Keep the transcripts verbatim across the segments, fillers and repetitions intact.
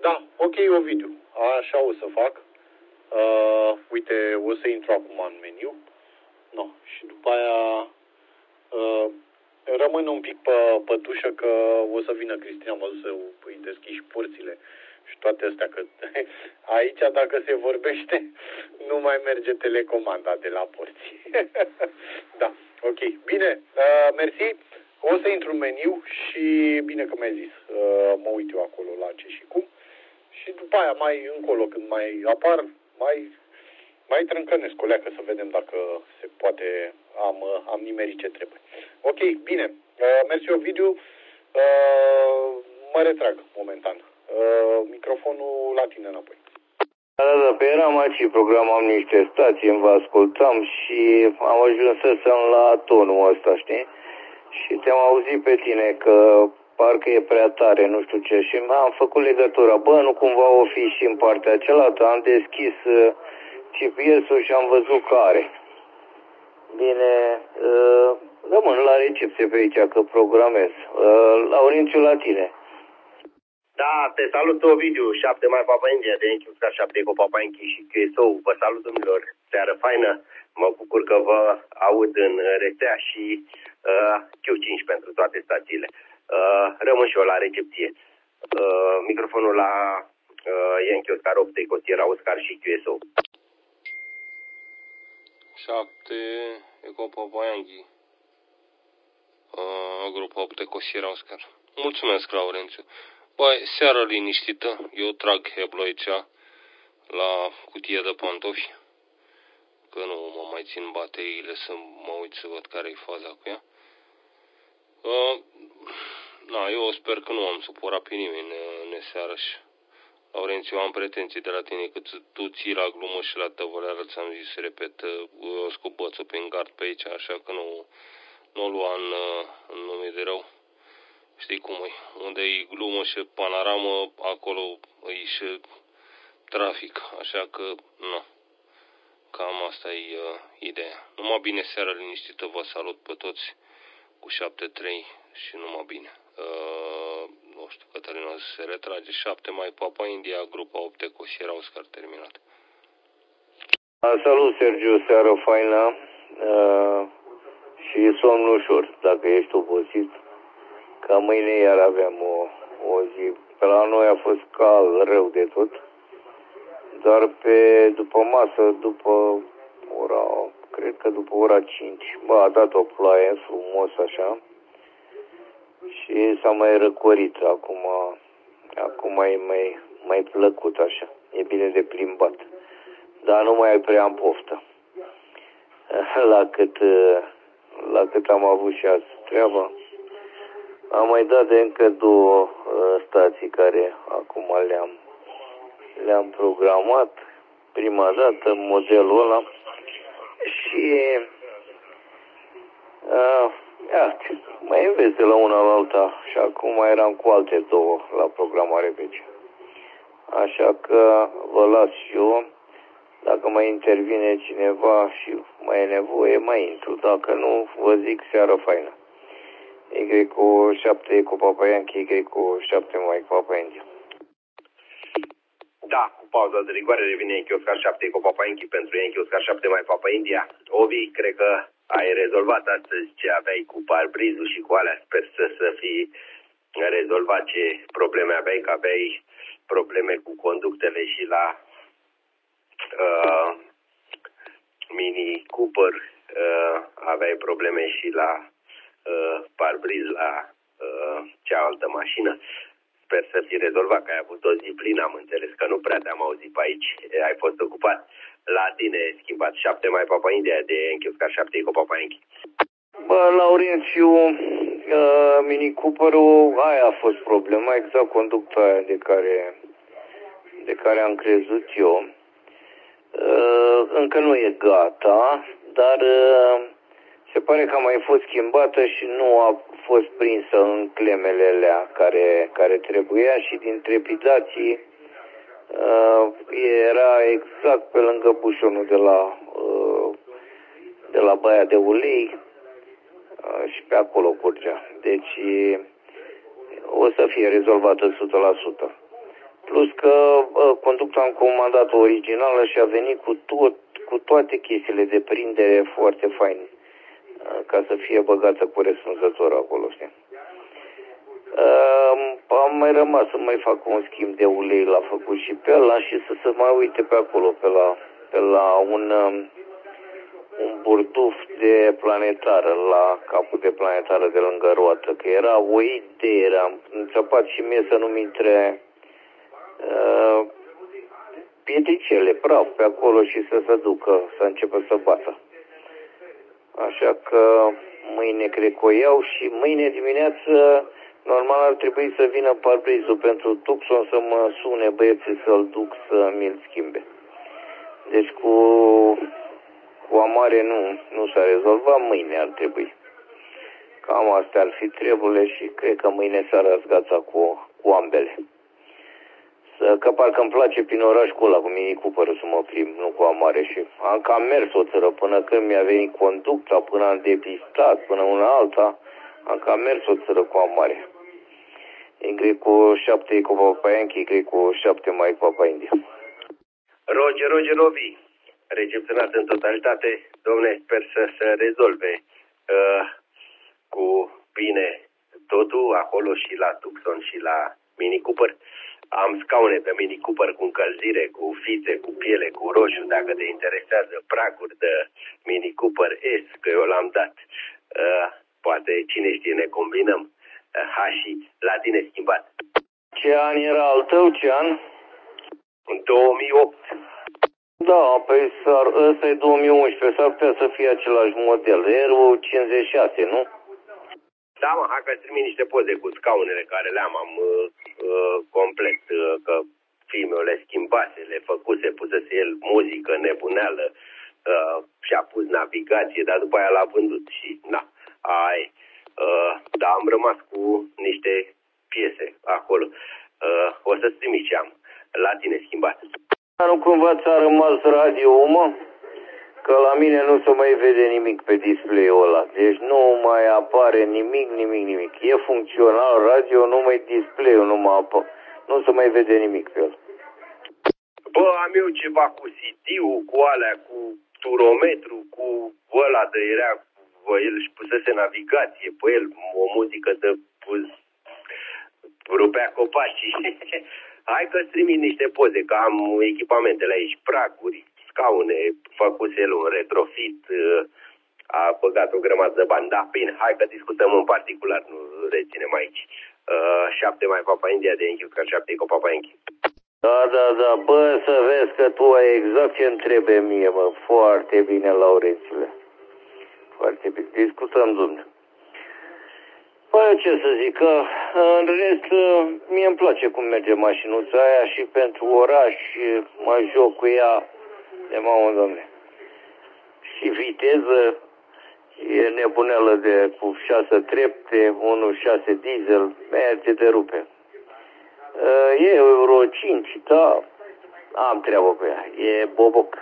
Da, ok, Ovidiu. Așa o să fac. Uh, uite, o să intru acum în meniu. No. Și după aia uh, rămân un pic pe pătușă că o să vină Cristina, mă duc să îi deschiși porțile și toate astea. Că aici, dacă se vorbește, nu mai merge telecomanda de la porți. Da, ok. Bine, uh, mersi. O să intru în meniu și bine că mi-ai zis. Uh, mă uit eu acolo la ce și cum. Și după aia, mai încolo, când mai apar, mai, mai trâncănesc o leacă să vedem dacă se poate, am, am nimerit ce trebuie. Ok, bine. Uh, mersi, Ovidiu. Uh, mă retrag momentan. Uh, microfonul la tine înapoi. Da, da, da, pe eram aici, programam niște stații, vă ascultam și am ajuns să sunt la tonul ăsta, știi? Și te-am auzit pe tine că parcă e prea tare, nu știu ce, și am făcut legătura. Bă, nu cumva o fi și în partea cealaltă, am deschis uh, G P S-ul și am văzut că are. Bine, uh, rămân la recepție pe aici, că programez. Uh, Laurențiu, la tine. Da, te salut, Ovidiu, șapte mai Papa India, de Enchiusca șapte cu Papa Inchi și Q S O. Vă salut, domnilor, seară faină. Mă bucur că vă aud în rețea și uh, Q cinci pentru toate stațiile. Uh, rămân și eu la recepție. Uh, microfonul la uh, Enchiusca opt cu Sierra Oscar și Q S O. șapte Eco Papa Yankee. Uh, grupa opt cu Sierra Oscar. Mulțumesc, Laurențiu. Băi, seară liniștită, eu trag heblo aici la cutie de pantofi, că nu mă mai țin bateriile să mă uit să văd care-i faza cu ea. Uh, na, eu sper că nu am supărat pe nimeni în seară și Laurențiu, am pretenții de la tine că tu ții la glumă și la tăvăleară, ți-am zis, repet, uh, scubățul prin gard pe aici, așa că nu, nu o lua în, în nume de rău. Știi cum e, unde e glumă și panoramă, acolo e și trafic, așa că, nu, cam asta e uh, ideea. Numai bine, seara liniștită, vă salut pe toți cu șapte trei și numai bine. Uh, nu știu, Cătălina se retrage, șapte mai Papa India, grupa opt cu Sierra Oscar terminat. Salut, Sergiu, seară faină uh, și somn ușor, dacă ești obosit. Ca mâine iar aveam o, o zi. Pe la noi a fost cald rău de tot. Dar pe după masă, după ora, cred că după ora cinci, bă, a dat o ploaie frumos așa. Și s-a mai răcorit. Acum, acum e mai, mai plăcut așa. E bine de plimbat. Dar nu mai prea am poftă. La cât, la cât am avut și azi treaba. Am mai dat de încă două uh, stații care acum le-am le-am programat prima dată, modelul ăla. Și uh, ia, mai înveți de la una la alta și acum eram cu alte două la programare pe ce. Așa că vă las și eu. Dacă mai intervine cineva și mai e nevoie, mai intru. Dacă nu, vă zic seară faină. Y cu șapte cu Papa Yankee, Y cu șapte mai cu Papa India. Da, cu pauza de rigoare revine Yankee Oscar șapte cu Papa Yankee pentru Yankee Oscar șapte mai Papa India. Ovi, cred că ai rezolvat astăzi ce aveai cu parbrizul și cu alea. Sper să, să fi rezolvat ce probleme aveai, că aveai probleme cu conductele și la uh, Mini Cooper, uh, aveai probleme și la Uh, parbriz la uh, cealaltă mașină. Sper să fi rezolvat, că ai avut o zi plină, am înțeles că nu prea te-am auzit pe aici, ai fost ocupat. La tine schimbat șapte mai Papa India de Enchiuscar șapte cu Papa Yankee. Bă, Laurențiu, uh, Mini Cooper-ul, aia a fost problema, exact conducta aia de care, de care am crezut eu. Uh, încă nu e gata, dar uh, se pare că a mai fost schimbată și nu a fost prinsă în clemele alea care, care trebuia și din trepidații uh, era exact pe lângă bușonul de la, uh, de la baia de ulei uh, și pe acolo curgea. Deci o să fie rezolvată o sută la sută. Plus că uh, conducta am comandat-o originală și a venit cu, tot, cu toate chestiile de prindere foarte faine. Uh, ca să fie băgată corespunzător acolo, știi? Uh, am mai rămas să mai fac un schimb de ulei, l-a făcut și pe ăla și să se mai uite pe acolo, pe la, pe la un, um, un burduf de planetară, la capul de planetară de lângă roată, că era o idee, am înțepat și mie să nu-mi intre uh, pietricele, praf pe acolo și să se ducă, să începe să bată. Așa că mâine cred că o iau și mâine dimineață normal ar trebui să vină parbrizul pentru Tucson să mă sune băieții să-l duc să mi-l schimbe. Deci cu, cu amare nu, nu s-a rezolvat, mâine ar trebui. Cam astea ar fi treburile și cred că mâine s-a răzgața cu, cu ambele. Să, că parcă îmi place prin oraș cu ăla, cu Mini Cooper să mă plimb, nu cu amare. Și am cam mers o țără până când mi-a venit conducta, până am depistat, până una alta, am cam mers o țără cu amare. Y cu șapte cu Papa Yankee, Y cu șapte mai Papa India. Roger, Roger, Rovi, recepționat în totalitate, domne, sper să se rezolve uh, cu bine totul acolo și la Tucson și la Mini Cooper. Am scaune pe Mini Cooper cu încălzire, cu fițe, cu piele, cu roșu, dacă te interesează, praguri de Mini Cooper S, că eu l-am dat. Uh, poate, cine știe, ne combinăm. Uh, ha, și la tine schimbat. Ce an era al tău, ce an? În două mii opt. Da, păi ăsta e două mii unsprezece, s-ar putea să fie același model, R U cincizeci și șase, nu? Da, mă, hai că-ți trimit niște poze cu scaunele care le-am, am uh, uh, complet, uh, că filmul le schimbase, le făcuse, pusese el muzică nebuneală, uh, și-a pus navigație, dar după aia l-a vândut și, na, ai, uh, dar am rămas cu niște piese acolo. Uh, o să-ți trimit ce am la tine schimbat. Nu cumva ți-a rămas radio, mă? Că la mine nu se mai vede nimic pe display-ul ăla. Deci nu mai apare nimic, nimic, nimic. E funcțional radio, numai display-ul nu mai apare. Nu se mai vede nimic pe el. Bă, am eu ceva cu C D-ul, cu alea, cu turometru, cu ăla de era, bă, el își pusese navigație pe el, o muzică de pus, rupea copacii. Hai că-ți trimit niște poze, că am echipamentele aici, praguri, scaune, făcuse el un retrofit, a băgat o grămadă de bani. Da, bine, hai că discutăm în particular, nu reținem aici. Uh, șapte mai Papa India de Yankee, ca șapte cu Papa Yankee. Da, da, da, bă, să vezi că tu ai exact ce-mi trebuie mie, mă, foarte bine, Laurențiule. Foarte bine, discutăm, domnule. Păi, ce să zic, că în rest, mie îmi place cum merge mașinuța aia și pentru oraș mă joc cu ea de mamă, domne. Și viteză e nebuneală de cu șase trepte, unu virgulă șase diesel, merge de rupe. E Euro cinci, da, am treabă cu ea, e boboc.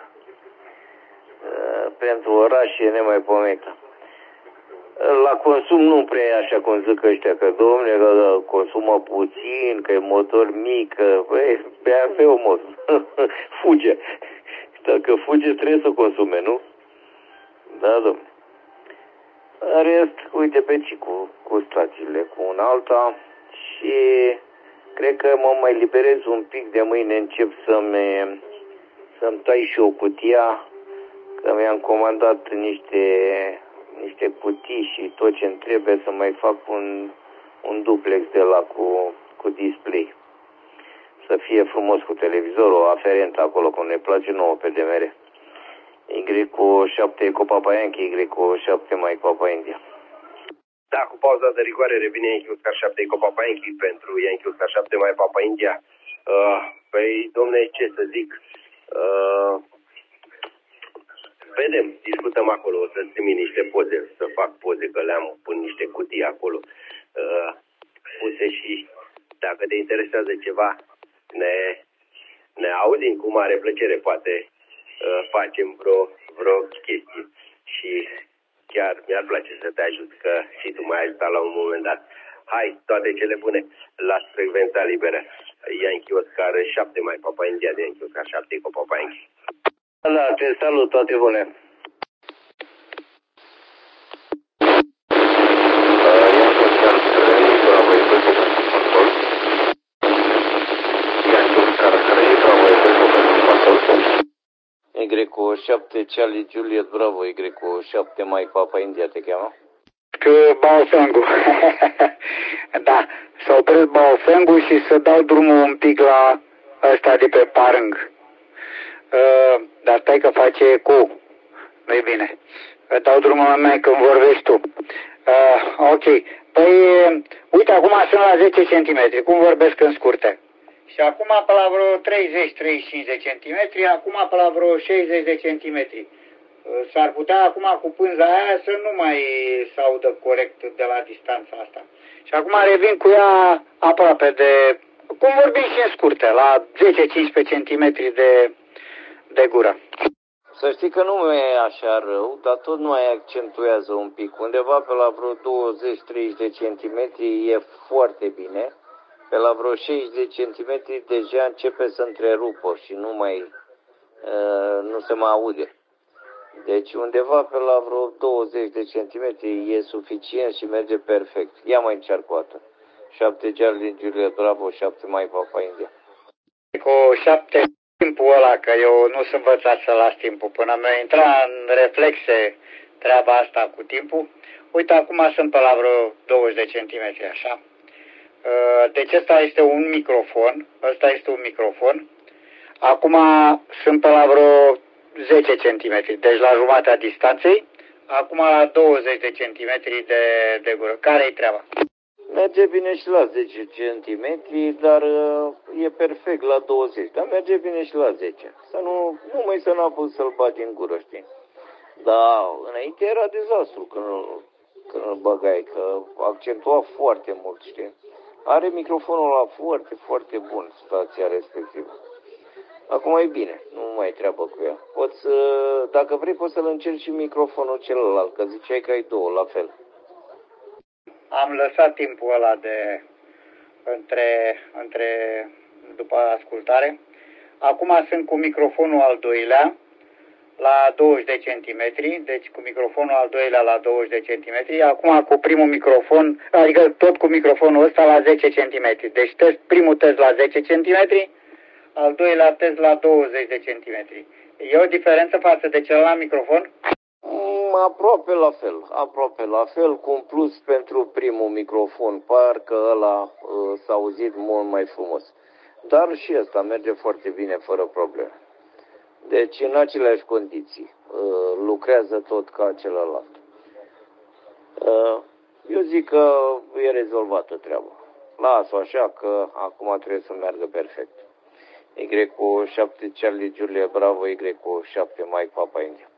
Pentru oraș e nemaipomenit. La consum nu prea e așa cum zic ăștia, că domne, că consumă puțin, că e motor mic, că băi, pe pe o mod. Fuge. Dacă fuge trebuie să consume, nu? Da, domne. În rest, uite pe Cicu cu stațiile, cu un alta și cred că mă mai liberez un pic de mâine, încep să-mi să-mi tai și o cutia, că mi-am comandat niște niște cutii și tot ce-mi trebuie să mai fac un, un duplex de la cu, cu display. Să fie frumos cu televizorul aferent acolo, cum ne place nouă pe D M R. Y cu șapte cu Papa Yankee, Y cu șapte mai Papa India. Da, cu pauza de rigoare revine Yankee Oscar șapte cu Papa Yankee pentru Yankee Oscar șapte mai Papa India. Uh, păi, domne, ce să zic... Uh, Vedem, discutăm acolo, o să-ți trimit niște poze, să fac poze, că le-am pun niște cutii acolo uh, puse și dacă te interesează ceva, ne, ne auzim cu mare plăcere, poate uh, facem vreo, vreo chestie și chiar mi-ar place să te ajut, că și tu m-ai ajutat la un moment dat. Hai, toate cele bune, la frecvența liberă. Yankee Oscar șapte Mike Papa India de Yankee Oscar șapte cu Papa Yankee. Da, te salut, toate bune. Y șapte Charlie Juliet Bravo, Y șapte Mike Papa India te cheamă? Că Baofengu. Da, s-a oprit Baofengu și să dau drumul un pic la ăsta de pe Parâng. Uh, dar stai că face eco. Nu-i bine. Dau drumul la mea când vorbești tu. Uh, ok. Păi, uite, acum sunt la zece centimetri. Cum vorbesc în scurte? Și acum pe la vreo treizeci treizeci și cinci de centimetri, acum pe la vreo șaizeci de centimetri. S-ar putea acum cu pânza aia să nu mai se audă corect de la distanța asta. Și acum revin cu ea aproape de, cum vorbim și în scurte, la zece cincisprezece centimetri de, de gură. Să știi că nu e așa rău, dar tot mai accentuează un pic. Undeva pe la vreo douăzeci treizeci de centimetri e foarte bine. Pe la vreo șaizeci de centimetri deja începe să întrerupă și nu mai uh, nu se mai aude. Deci undeva pe la vreo douăzeci de centimetri e suficient și merge perfect. Ia mai încearcă o dată. șapte Charlie Juliet Bravo, șapte Mike Papa India. Cu șapte timpul ăla, că eu nu sunt învățat să las timpul. Până mi-a intrat în reflexe treaba asta cu timpul. Uite, acum sunt pe la vreo douăzeci de centimetri, așa. Deci ăsta este un microfon. Ăsta este un microfon. Acum sunt pe la vreo zece centimetri, deci la jumatea distanței. Acum la douăzeci de centimetri de, de gură. Care-i treaba? Merge bine și la zece centimetri, dar e perfect la douăzeci. Dar merge bine și la zece. Să nu, numai să n-a pus să-l bagi în gură, știi? Dar înainte era dezastru când, când îl băgai, că accentua foarte mult, știi? Are microfonul ăla foarte, foarte bun, stația respectivă. Acum e bine, nu mai treabă cu ea. Poți, dacă vrei, poți să-l încerci și microfonul celălalt, că ziceai că ai două, la fel. Am lăsat timpul ăla de între, între după ascultare. Acum sunt cu microfonul al doilea la douăzeci de centimetri, deci cu microfonul al doilea la douăzeci de centimetri. Acum cu primul microfon, adică tot cu microfonul ăsta la zece centimetri. Deci test, primul test la zece centimetri, al doilea test la douăzeci de centimetri. E o diferență față de celălalt microfon? Mm, aproape la fel, aproape la fel, cu un plus pentru primul microfon, parcă ăla uh, s-a auzit mult mai frumos. Dar și ăsta merge foarte bine, fără probleme. Deci în aceleași condiții, uh, lucrează tot ca celălalt. Uh, eu zic că e rezolvată treaba. Las-o așa că acum trebuie să meargă perfect. Y cu șapte Charlie Julia Bravo, Y cu șapte Mike Papa India.